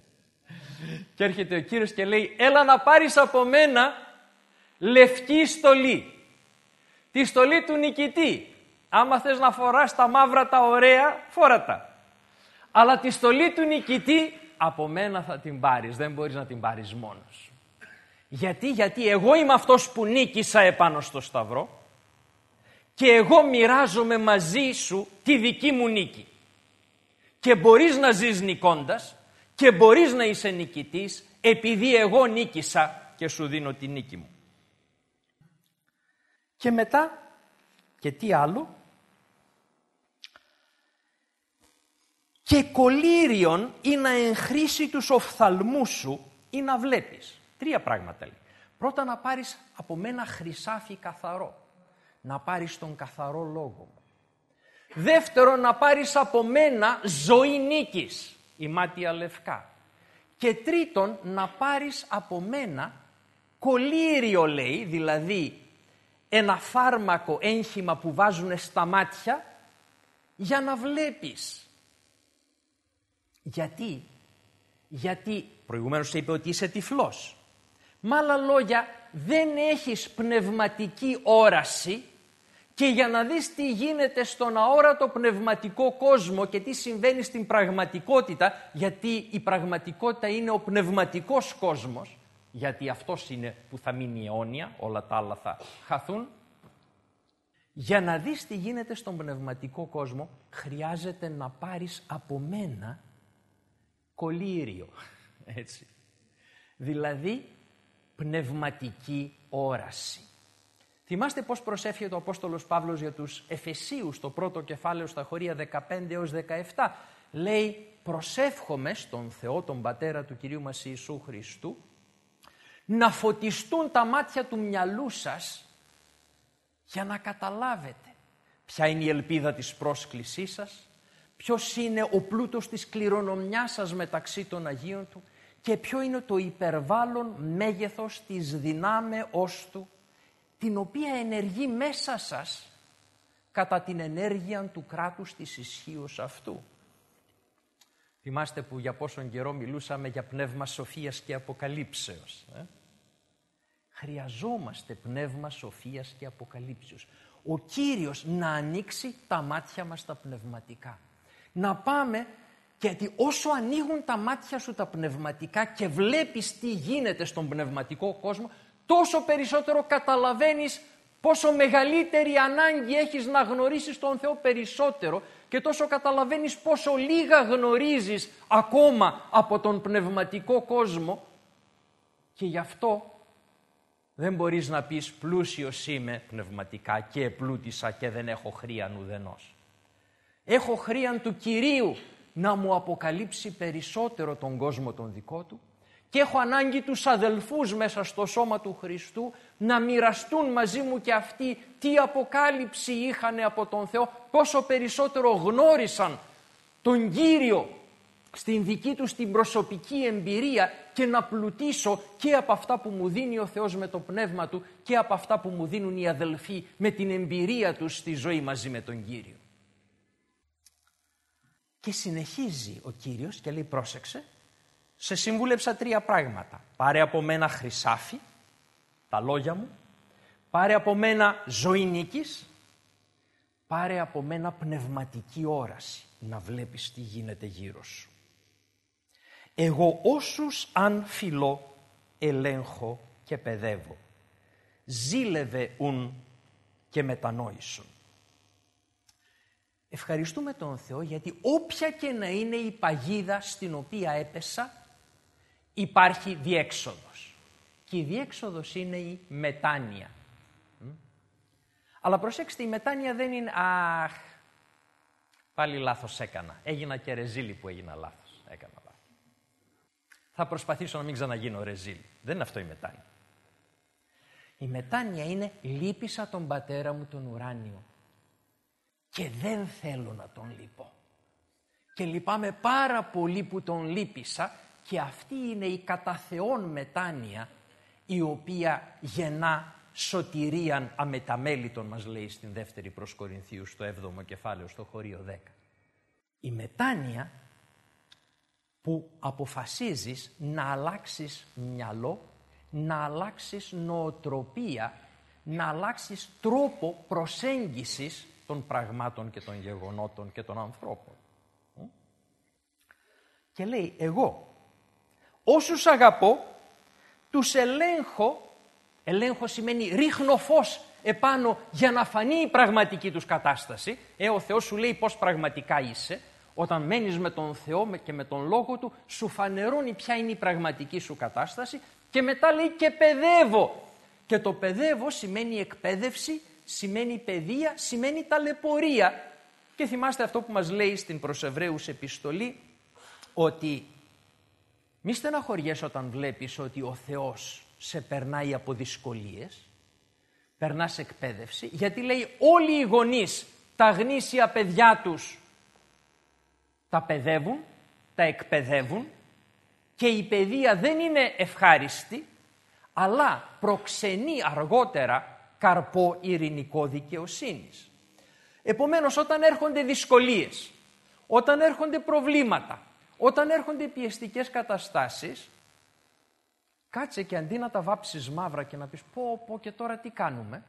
Και έρχεται ο Κύριος και λέει, έλα να πάρεις από μένα λευκή στολή. Τη στολή του νικητή. Άμα θες να φοράς τα μαύρα τα ωραία, φόρα τα. Αλλά τη στολή του νικητή από μένα θα την πάρεις. Δεν μπορείς να την πάρεις μόνος. Γιατί, γιατί εγώ είμαι αυτός που νίκησα επάνω στο σταυρό και εγώ μοιράζομαι μαζί σου τη δική μου νίκη. Και μπορείς να ζεις νικώντας και μπορείς να είσαι νικητής επειδή εγώ νίκησα και σου δίνω τη νίκη μου. Και μετά, και τι άλλο, και κολύριον ή να εγχρήσει τους οφθαλμούς σου ή να βλέπεις. Τρία πράγματα λέει. Πρώτα να πάρεις από μένα χρυσάφι καθαρό. Να πάρεις τον καθαρό λόγο μου. Δεύτερον, να πάρεις από μένα ζωή νίκης, η μάτια λευκά. Και τρίτον, να πάρεις από μένα κολύριο, λέει, δηλαδή ένα φάρμακο έγχημα που βάζουν στα μάτια για να βλέπεις. Γιατί, γιατί προηγουμένως είπε ότι είσαι τυφλός. Με άλλα λόγια, δεν έχεις πνευματική όραση και για να δεις τι γίνεται στον αόρατο πνευματικό κόσμο και τι συμβαίνει στην πραγματικότητα, γιατί η πραγματικότητα είναι ο πνευματικός κόσμος, γιατί αυτός είναι που θα μείνει αιώνια, όλα τα άλλα θα χαθούν. Για να δεις τι γίνεται στον πνευματικό κόσμο, χρειάζεται να πάρεις από μένα κολύριο, έτσι. Δηλαδή, πνευματική όραση. Θυμάστε πώς προσεύχεται ο Απόστολος Παύλος για τους Εφεσίους, το πρώτο κεφάλαιο στα χωρία δεκαπέντε έως δεκαεπτά. Λέει, προσεύχομαι στον Θεό, τον Πατέρα του Κυρίου μας Ιησού Χριστού, να φωτιστούν τα μάτια του μυαλού σας για να καταλάβετε ποια είναι η ελπίδα της πρόσκλησής σας, ποιος είναι ο πλούτος της κληρονομιάς σας μεταξύ των Αγίων Του και ποιο είναι το υπερβάλλον μέγεθος της δυνάμεως Του, την οποία ενεργεί μέσα σας κατά την ενέργεια του κράτους της ισχύως αυτού. Θυμάστε που για πόσον καιρό μιλούσαμε για πνεύμα σοφίας και αποκαλύψεως. Ε? Χρειαζόμαστε πνεύμα σοφίας και αποκαλύψεως. Ο Κύριος να ανοίξει τα μάτια μας τα πνευματικά. Να πάμε, γιατί όσο ανοίγουν τα μάτια σου τα πνευματικά και βλέπεις τι γίνεται στον πνευματικό κόσμο, τόσο περισσότερο καταλαβαίνεις πόσο μεγαλύτερη ανάγκη έχεις να γνωρίσεις τον Θεό περισσότερο και τόσο καταλαβαίνεις πόσο λίγα γνωρίζεις ακόμα από τον πνευματικό κόσμο και γι' αυτό δεν μπορείς να πεις πλούσιος είμαι πνευματικά και επλούτησα και δεν έχω χρίαν ουδενός. Έχω χρίαν του Κυρίου να μου αποκαλύψει περισσότερο τον κόσμο τον δικό Του και έχω ανάγκη τους αδελφούς μέσα στο σώμα του Χριστού να μοιραστούν μαζί μου και αυτοί τι αποκάλυψη είχαν από τον Θεό, πόσο περισσότερο γνώρισαν τον Κύριο στην δική τους την προσωπική εμπειρία και να πλουτίσω και από αυτά που μου δίνει ο Θεός με το πνεύμα Του και από αυτά που μου δίνουν οι αδελφοί με την εμπειρία τους στη ζωή μαζί με τον Κύριο. Και συνεχίζει ο Κύριος και λέει, πρόσεξε, σε συμβούλεψα τρία πράγματα. Πάρε από μένα χρυσάφι, τα λόγια μου, πάρε από μένα ζωή νίκης, πάρε από μένα πνευματική όραση, να βλέπεις τι γίνεται γύρω σου. Εγώ όσους αν φιλώ, ελέγχω και παιδεύω, ζήλευε ουν και μετανόησον. Ευχαριστούμε τον Θεό γιατί όποια και να είναι η παγίδα στην οποία έπεσα, υπάρχει διέξοδος. Και η διέξοδος είναι η μετάνοια. Αλλά προσέξτε, η μετάνοια δεν είναι «Αχ, πάλι λάθος έκανα. Έγινα και ρεζίλι που έγινα λάθος. Έκανα λάθος. Θα προσπαθήσω να μην ξαναγίνω ρεζίλι». Δεν είναι αυτό η μετάνοια. Η μετάνοια είναι «Λύπησα τον πατέρα μου τον ουράνιο και δεν θέλω να τον λυπώ. Και λυπάμαι πάρα πολύ που τον λύπησα». Και αυτή είναι η κατά Θεόν μετάνοια η οποία γεννά σωτηρίαν αμεταμέλητον, μας λέει στην δεύτερη προς Κορινθίους στο έβδομο κεφάλαιο στο χωρίο δέκα. Η μετάνοια που αποφασίζεις να αλλάξεις μυαλό, να αλλάξεις νοοτροπία, να αλλάξεις τρόπο προσέγγισης των πραγμάτων και των γεγονότων και των ανθρώπων. Και λέει, εγώ όσους αγαπώ, τους ελέγχω, ελέγχω σημαίνει ρίχνω φως επάνω για να φανεί η πραγματική τους κατάσταση. Ε, ο Θεός σου λέει πώς πραγματικά είσαι. Όταν μένεις με τον Θεό και με τον Λόγο Του, σου φανερώνει ποια είναι η πραγματική σου κατάσταση και μετά λέει και παιδεύω. Και το παιδεύω σημαίνει εκπαίδευση, σημαίνει παιδεία, σημαίνει ταλαιπωρία. Και θυμάστε αυτό που μας λέει στην προς Εβραίους επιστολή, ότι μη στεναχωριέσαι όταν βλέπεις ότι ο Θεός σε περνάει από δυσκολίες, περνάς εκπαίδευση, γιατί λέει όλοι οι γονείς τα γνήσια παιδιά τους τα παιδεύουν, τα εκπαιδεύουν και η παιδεία δεν είναι ευχάριστη, αλλά προξενεί αργότερα καρπό ειρηνικό δικαιοσύνης. Επομένως, όταν έρχονται δυσκολίες, όταν έρχονται προβλήματα, όταν έρχονται πιεστικές καταστάσεις, κάτσε και αντί να τα βάψεις μαύρα και να πεις πω πω και τώρα τι κάνουμε,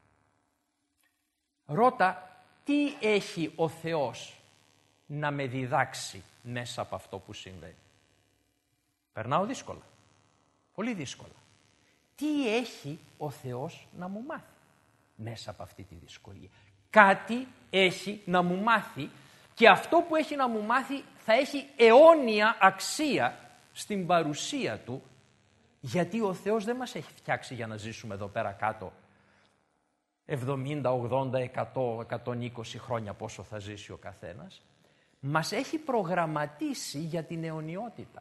ρώτα τι έχει ο Θεός να με διδάξει μέσα από αυτό που συμβαίνει. Περνάω δύσκολα, πολύ δύσκολα. Τι έχει ο Θεός να μου μάθει μέσα από αυτή τη δυσκολία. Κάτι έχει να μου μάθει και αυτό που έχει να μου μάθει θα έχει αιώνια αξία στην παρουσία Του, γιατί ο Θεός δεν μας έχει φτιάξει για να ζήσουμε εδώ πέρα κάτω εβδομήντα, ογδόντα, εκατό, εκατόν είκοσι χρόνια πόσο θα ζήσει ο καθένας. Μας έχει προγραμματίσει για την αιωνιότητα.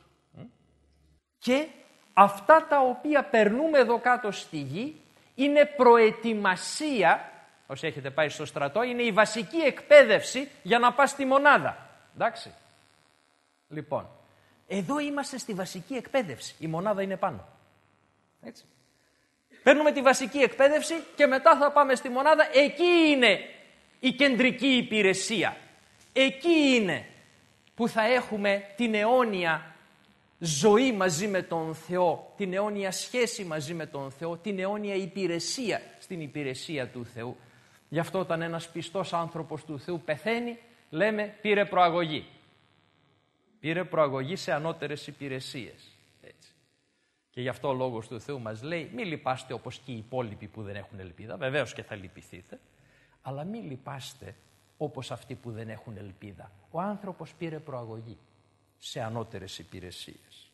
Και αυτά τα οποία περνούμε εδώ κάτω στη γη είναι προετοιμασία, όσοι έχετε πάει στο στρατό, είναι η βασική εκπαίδευση για να πας στη μονάδα. Εντάξει. Λοιπόν, εδώ είμαστε στη βασική εκπαίδευση. Η μονάδα είναι πάνω. Έτσι. Παίρνουμε τη βασική εκπαίδευση και μετά θα πάμε στη μονάδα. Εκεί είναι η κεντρική υπηρεσία. Εκεί είναι που θα έχουμε την αιώνια ζωή μαζί με τον Θεό, την αιώνια σχέση μαζί με τον Θεό, την αιώνια υπηρεσία στην υπηρεσία του Θεού. Γι' αυτό όταν ένας πιστός άνθρωπος του Θεού πεθαίνει, λέμε πήρε προαγωγή. Πήρε προαγωγή σε ανώτερες υπηρεσίες. Έτσι. Και γι' αυτό ο Λόγος του Θεού μας λέει μη λυπάστε όπως και οι υπόλοιποι που δεν έχουν ελπίδα, βεβαίως και θα λυπηθείτε, αλλά μη λυπάστε όπως αυτοί που δεν έχουν ελπίδα. Ο άνθρωπος πήρε προαγωγή σε ανώτερες υπηρεσίες.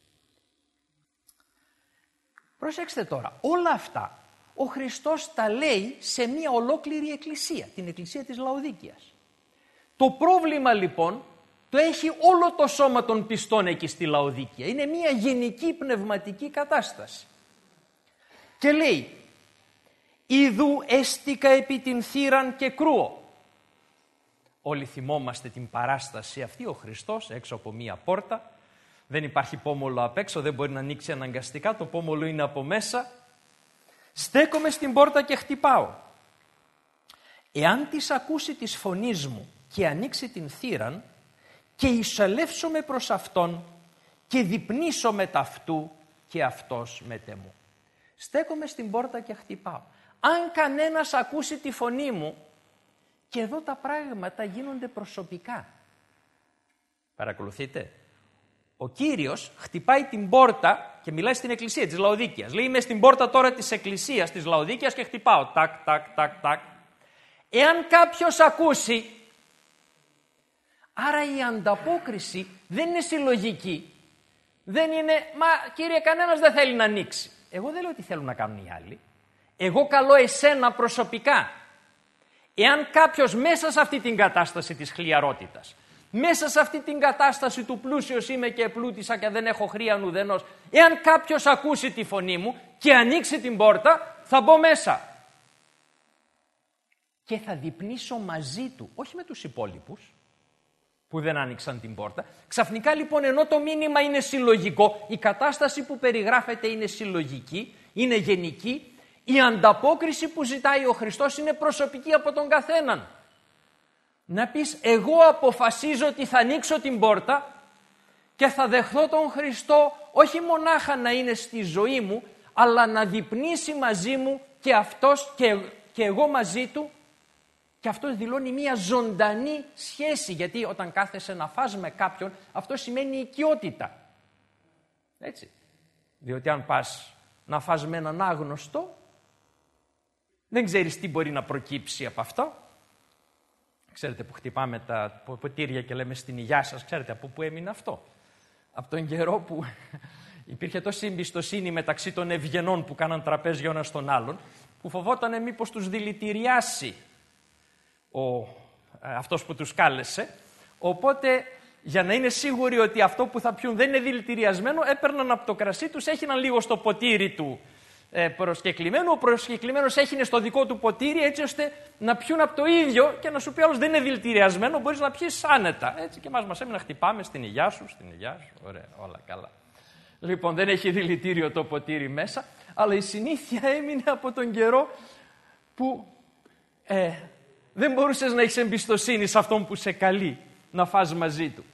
Προσέξτε τώρα, όλα αυτά ο Χριστός τα λέει σε μια ολόκληρη εκκλησία, την εκκλησία της Λαοδίκειας. Το πρόβλημα λοιπόν το έχει όλο το σώμα των πιστών εκεί στη Λαοδίκεια. Είναι μια γενική πνευματική κατάσταση. Και λέει, «Ιδού έστικα επί την θύραν και κρούω». Όλοι θυμόμαστε την παράσταση αυτή, ο Χριστός έξω από μία πόρτα. Δεν υπάρχει πόμολο απ' έξω, δεν μπορεί να ανοίξει αναγκαστικά, το πόμολο είναι από μέσα. Στέκομαι στην πόρτα και χτυπάω. Εάν της ακούσει της φωνής μου και ανοίξει την θύραν και εισελεύσομαι προς αυτόν και διπνήσω με ταυτού και αυτός μετ' μου. Στέκομαι στην πόρτα και χτυπάω. Αν κανένας ακούσει τη φωνή μου, και εδώ τα πράγματα γίνονται προσωπικά. Παρακολουθείτε. Ο Κύριος χτυπάει την πόρτα και μιλάει στην εκκλησία της Λαοδίκειας. Λέει είμαι στην πόρτα τώρα της εκκλησίας της Λαοδίκειας και χτυπάω. Τάκ, τάκ, τάκ, τάκ. Εάν κάποιος ακούσει, άρα η ανταπόκριση δεν είναι συλλογική. Δεν είναι, μα Κύριε κανένας δεν θέλει να ανοίξει. Εγώ δεν λέω ότι θέλουν να κάνουν οι άλλοι. Εγώ καλώ εσένα προσωπικά. Εάν κάποιος μέσα σε αυτή την κατάσταση της χλιαρότητας, μέσα σε αυτή την κατάσταση του πλούσιος είμαι και επλούτησα και δεν έχω χρήαν ουδενός, εάν κάποιος ακούσει τη φωνή μου και ανοίξει την πόρτα, θα μπω μέσα. Και θα διπνήσω μαζί του, όχι με τους υπόλοιπους που δεν άνοιξαν την πόρτα. Ξαφνικά λοιπόν ενώ το μήνυμα είναι συλλογικό, η κατάσταση που περιγράφεται είναι συλλογική, είναι γενική, η ανταπόκριση που ζητάει ο Χριστός είναι προσωπική από τον καθέναν. Να πεις εγώ αποφασίζω ότι θα ανοίξω την πόρτα και θα δεχθώ τον Χριστό όχι μονάχα να είναι στη ζωή μου, αλλά να διπνήσει μαζί μου και αυτός και, και εγώ μαζί του, και αυτός δηλώνει μια ζωντανή σχέση, γιατί όταν κάθεσαι να φας με κάποιον, αυτό σημαίνει οικειότητα. Έτσι. Διότι αν πας να φας με έναν άγνωστο, δεν ξέρεις τι μπορεί να προκύψει από αυτό. Ξέρετε που χτυπάμε τα ποτήρια και λέμε στην υγειά σας, ξέρετε από πού έμεινε αυτό? Από τον καιρό που υπήρχε τόση εμπιστοσύνη μεταξύ των ευγενών που κάναν τραπέζι ο ένας τον άλλον, που φοβότανε μήπως τους δηλητηριάσει ο, αυτός που τους κάλεσε. Οπότε, για να είναι σίγουροι ότι αυτό που θα πιούν δεν είναι δηλητηριασμένο, έπαιρναν από το κρασί τους, έχιναν λίγο στο ποτήρι του ε, προσκεκλημένου, ο προσκεκλημένος έχινε στο δικό του ποτήρι, έτσι ώστε να πιούν από το ίδιο και να σου πει άλλος δεν είναι δηλητηριασμένο, μπορείς να πιεις άνετα. Έτσι, και μας μας έμεινε να χτυπάμε στην υγειά σου, στην υγειά σου, ωραία, όλα καλά. Λοιπόν, δεν έχει δηλητήριο το ποτήρι μέσα, αλλά η συνήθεια έμεινε από τον καιρό που ε, δεν μπορούσες να έχεις εμπιστοσύνη σε αυτόν που σε καλεί να φας μαζί του.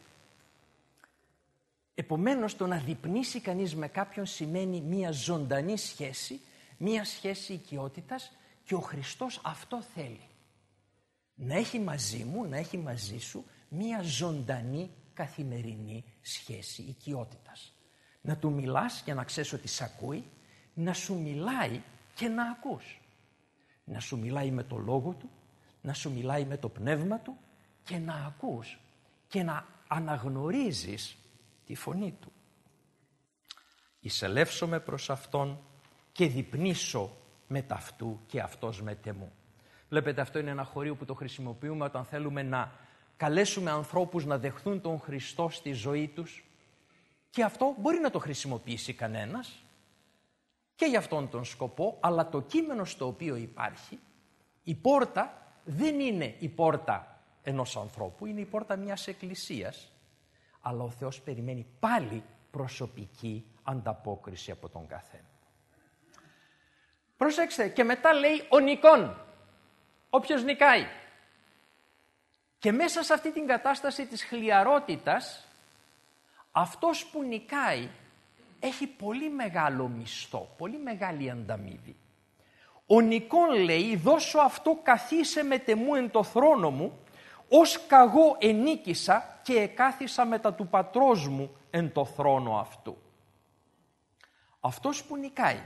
Επομένως, το να διπνήσει κανείς με κάποιον σημαίνει μία ζωντανή σχέση, μία σχέση οικειότητας, και ο Χριστός αυτό θέλει. Να έχει μαζί μου, να έχει μαζί σου μία ζωντανή καθημερινή σχέση οικειότητας. Να του μιλάς και να ξέρεις ότι σ' ακούει, να σου μιλάει και να ακούς. Να σου μιλάει με το λόγο του, να σου μιλάει με το πνεύμα του και να ακούς και να αναγνωρίζεις τη φωνή του. Εισελεύσομαι προς Αυτόν και διπνήσω με ταυτού και Αυτός με τεμού. Βλέπετε, αυτό είναι ένα χωρίο που το χρησιμοποιούμε όταν θέλουμε να καλέσουμε ανθρώπους να δεχθούν τον Χριστό στη ζωή τους, και αυτό μπορεί να το χρησιμοποιήσει κανένας και για αυτόν τον σκοπό, αλλά το κείμενο στο οποίο υπάρχει, η πόρτα δεν είναι η πόρτα ενός ανθρώπου, είναι η πόρτα μιας εκκλησίας, αλλά ο Θεός περιμένει πάλι προσωπική ανταπόκριση από τον καθένα. Προσέξτε, και μετά λέει ο νικών, όποιος νικάει. Και μέσα σε αυτή την κατάσταση της χλιαρότητας, αυτός που νικάει έχει πολύ μεγάλο μισθό, πολύ μεγάλη ανταμοιβή. Ο νικών λέει, δώσω αυτό καθίσε με τεμού εν το θρόνο μου, ως καγώ ενίκησα και εκάθισα μετά του πατρός μου εν το θρόνο αυτού. Αυτός που νικάει,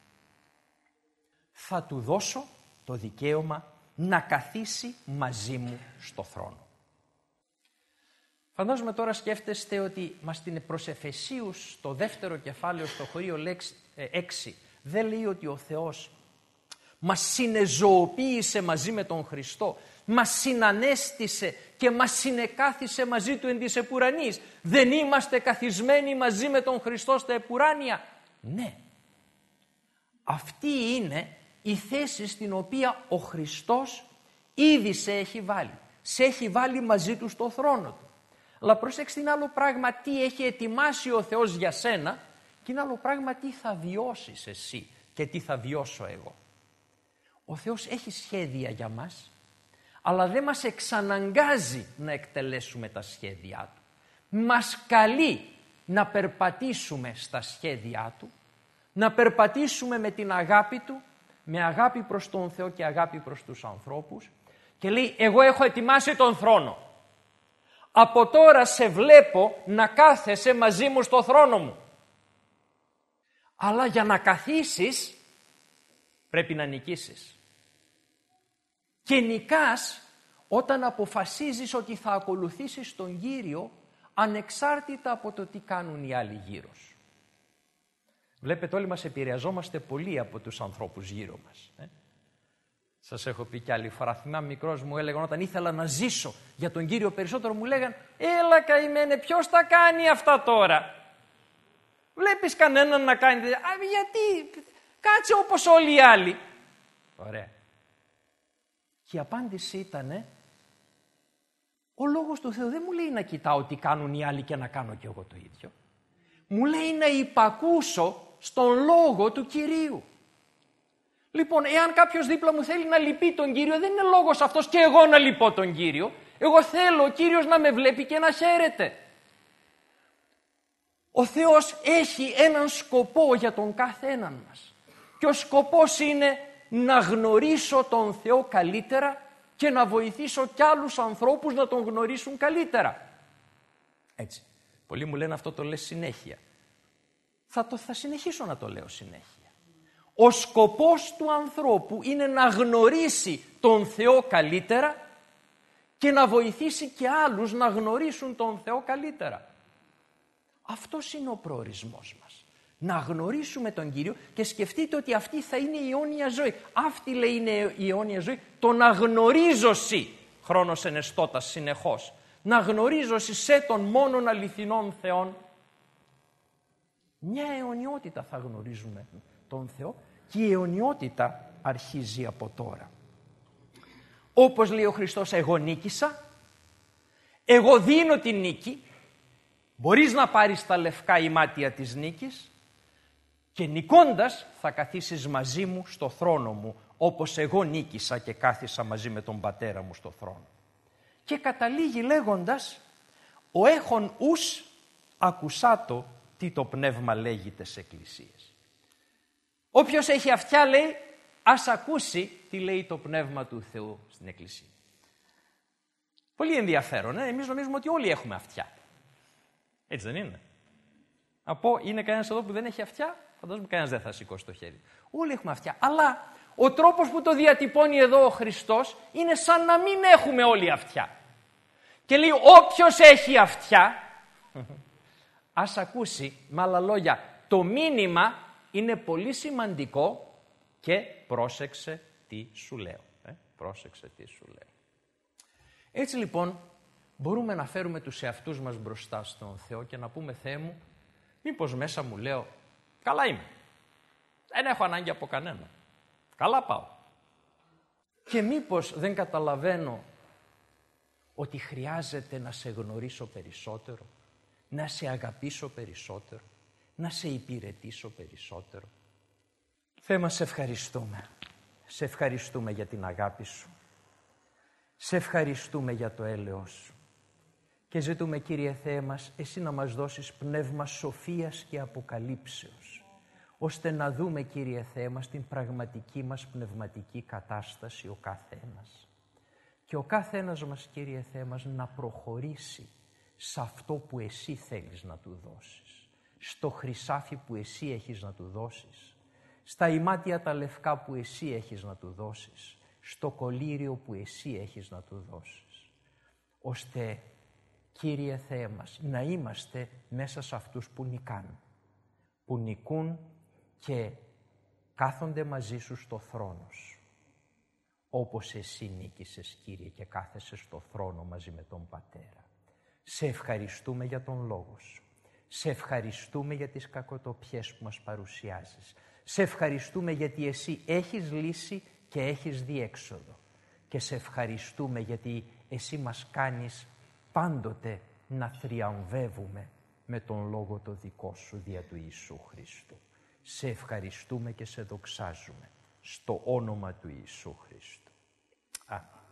θα του δώσω το δικαίωμα να καθίσει μαζί μου στο θρόνο. Φαντάζομαι τώρα σκέφτεστε ότι μας την προς Εφεσίους στο δεύτερο κεφάλαιο στο χωρίο έξι δεν λέει ότι ο Θεός μας συνεζωοποίησε μαζί με τον Χριστό, μας συνανέστησε και μας συνεκάθισε μαζί του εν της επουρανής. Δεν είμαστε καθισμένοι μαζί με τον Χριστό στα επουράνια? Ναι. Αυτή είναι η θέση στην οποία ο Χριστός ήδη σε έχει βάλει. Σε έχει βάλει μαζί του στο θρόνο του. Αλλά προσέξτε, είναι άλλο πράγμα τι έχει ετοιμάσει ο Θεός για σένα και είναι άλλο πράγμα τι θα βιώσεις εσύ και τι θα βιώσω εγώ. Ο Θεός έχει σχέδια για μας, αλλά δεν μας εξαναγκάζει να εκτελέσουμε τα σχέδιά Του. Μας καλεί να περπατήσουμε στα σχέδιά Του, να περπατήσουμε με την αγάπη Του, με αγάπη προς τον Θεό και αγάπη προς τους ανθρώπους, και λέει, εγώ έχω ετοιμάσει τον θρόνο. Από τώρα σε βλέπω να κάθεσαι μαζί μου στο θρόνο μου. Αλλά για να καθίσεις πρέπει να νικήσεις. Και νικάς όταν αποφασίζεις ότι θα ακολουθήσεις τον Κύριο ανεξάρτητα από το τι κάνουν οι άλλοι γύρω σου. Βλέπετε, όλοι μας επηρεαζόμαστε πολύ από τους ανθρώπους γύρω μας. Ε? Σας έχω πει κι άλλη φορά, θυμάμαι μικρός μου έλεγαν όταν ήθελα να ζήσω για τον Κύριο περισσότερο, μου λέγαν έλα καημένε, ποιος τα κάνει αυτά τώρα? Βλέπεις κανέναν να κάνει? Α, γιατί? Κάτσε όπως όλοι οι άλλοι. Ωραία. Και η απάντηση ήταν, ο λόγος του Θεού δεν μου λέει να κοιτάω τι κάνουν οι άλλοι και να κάνω κι εγώ το ίδιο. Μου λέει να υπακούσω στον λόγο του Κυρίου. Λοιπόν, εάν κάποιος δίπλα μου θέλει να λυπεί τον Κύριο, δεν είναι λόγος αυτός και εγώ να λυπώ τον Κύριο. Εγώ θέλω ο Κύριος να με βλέπει και να χαίρεται. Ο Θεός έχει έναν σκοπό για τον κάθε έναν μας. Και ο σκοπός είναι να γνωρίσω τον Θεό καλύτερα και να βοηθήσω κι άλλους ανθρώπους να τον γνωρίσουν καλύτερα. Έτσι. Πολλοί μου λένε αυτό το λες συνέχεια. Θα, το, θα συνεχίσω να το λέω συνέχεια. Ο σκοπός του ανθρώπου είναι να γνωρίσει τον Θεό καλύτερα και να βοηθήσει και άλλους να γνωρίσουν τον Θεό καλύτερα. Αυτός είναι ο προορισμός μας. Να γνωρίσουμε τον Κύριο και σκεφτείτε ότι αυτή θα είναι η αιώνια ζωή. Αυτή λέει είναι η αιώνια ζωή. Το να γνωρίζωσι χρόνος ενεστώτας συνεχώς. Να γνωρίζωσι σε τον μόνον αληθινών Θεόν. Μια αιωνιότητα θα γνωρίζουμε τον Θεό και η αιωνιότητα αρχίζει από τώρα. Όπως λέει ο Χριστός, εγώ νίκησα, εγώ δίνω την νίκη, μπορείς να πάρεις τα λευκά ημάτια της νίκης και νικώντας θα καθίσεις μαζί μου στο θρόνο μου, όπως εγώ νίκησα και κάθισα μαζί με τον πατέρα μου στο θρόνο. Και καταλήγει λέγοντας, ο έχων ους ακουσάτο τι το πνεύμα λέγει τες εκκλησίες. Όποιος έχει αυτιά, λέει, ας ακούσει τι λέει το πνεύμα του Θεού στην εκκλησία. Πολύ ενδιαφέρον, ε? Εμείς νομίζουμε ότι όλοι έχουμε αυτιά. Έτσι δεν είναι? Από είναι κανένας εδώ που δεν έχει αυτιά? Φαντάζομαι κανένας δεν θα σηκώσει το χέρι. Όλοι έχουμε αυτιά. Αλλά ο τρόπος που το διατυπώνει εδώ ο Χριστός είναι σαν να μην έχουμε όλοι αυτιά. Και λέει όποιος έχει αυτιά, ας ακούσει, με άλλα λόγια, το μήνυμα είναι πολύ σημαντικό και πρόσεξε τι σου λέω. Ε? Πρόσεξε τι σου λέω. Έτσι λοιπόν μπορούμε να φέρουμε τους εαυτούς μας μπροστά στον Θεό και να πούμε, Θεέ μου, μήπως μέσα μου λέω, καλά είμαι. Δεν έχω ανάγκη από κανένα. Καλά πάω. Και μήπως δεν καταλαβαίνω ότι χρειάζεται να σε γνωρίσω περισσότερο, να σε αγαπήσω περισσότερο, να σε υπηρετήσω περισσότερο. Θεέ μας, σε ευχαριστούμε. Σε ευχαριστούμε για την αγάπη σου. Σε ευχαριστούμε για το έλεος σου. Και ζητούμε, Κύριε Θεέ μας, εσύ να μας δώσεις πνεύμα σοφίας και αποκαλύψεως, ώστε να δούμε, Κύριε Θεέ μας, την πραγματική μας πνευματική κατάσταση ο κάθε ένας. Και ο κάθε ένας μας, Κύριε Θεέ μας, να προχωρήσει σε αυτό που εσύ θέλεις να του δώσεις, στο χρυσάφι που εσύ έχεις να του δώσεις, στα ημάτια τα λευκά που εσύ έχεις να του δώσεις, στο κολύριο που εσύ έχεις να του δώσεις, ώστε, Κύριε Θεέ μας, να είμαστε μέσα σε αυτούς που νικάν, που νικούν και κάθονται μαζί σου στο θρόνο σου, όπως εσύ νίκησες, Κύριε, και κάθεσαι στο θρόνο μαζί με τον Πατέρα. Σε ευχαριστούμε για τον Λόγο σου. Σε ευχαριστούμε για τις κακοτοπιές που μας παρουσιάζεις. Σε ευχαριστούμε γιατί εσύ έχεις λύση και έχεις διέξοδο. Και σε ευχαριστούμε γιατί εσύ μας κάνεις πάντοτε να θριαμβεύουμε με τον Λόγο το δικό σου δια του Ιησού Χριστού. Σε ευχαριστούμε και σε δοξάζουμε στο όνομα του Ιησού Χριστού. Αμήν.